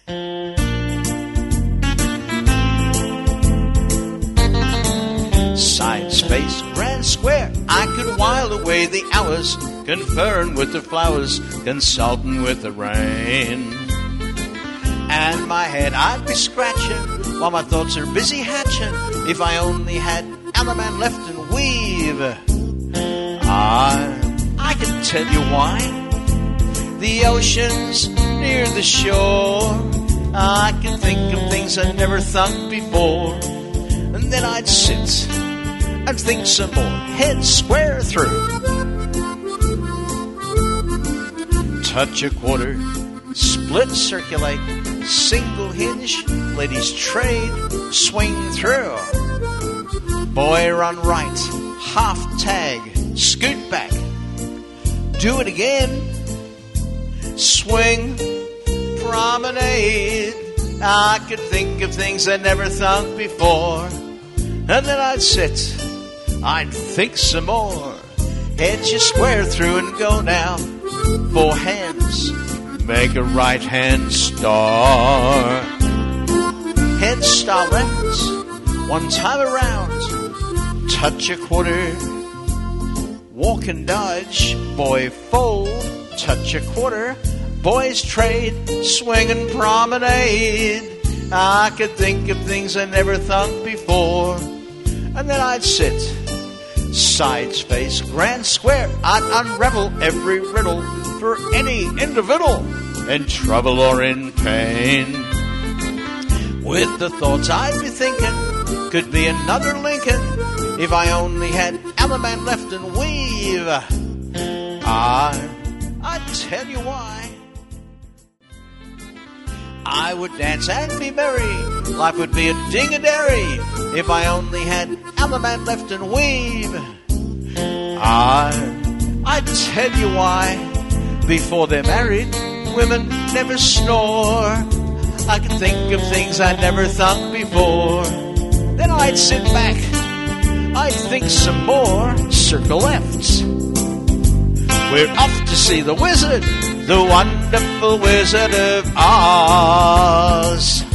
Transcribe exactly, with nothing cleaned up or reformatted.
Side, space, grand square, I could while away the hours, conferring with the flowers, consulting with the rain. And my head I'd be scratching, while my thoughts are busy hatching, if I only had Alaman left and weave. I, I can tell you why. The ocean's near the shore. I can think of things I never thought before. And then I'd sit and think some more, head square through. Touch a quarter, split, circulate, single hinge, ladies trade, swing through. Boy run right, half tag, scoot back, do it again, swing, promenade. I could think of things I never thought before. And then I'd sit, I'd think some more, head just square through and go down. Four hands make a right hand star. Head star left, one time around, touch a quarter, walk and dodge, boy fold, touch a quarter, boys trade, swing and promenade. I could think of things I never thought before. And then I'd sit, side space, grand square, I'd unravel every riddle for any individual in trouble or in pain. With the thoughts I'd be thinking, could be another Lincoln, if I only had Alaman left and weave. I, I'd tell you why. I would dance and be merry, life would be a ding-a-dairy, if I only had Alaman left and weave. I, I'd tell you why, before they're married, women never snore. I could think of things I never thought before. Then I'd sit back, I'd think some more, circle left. We're off to see the wizard, the wonderful Wizard of Oz.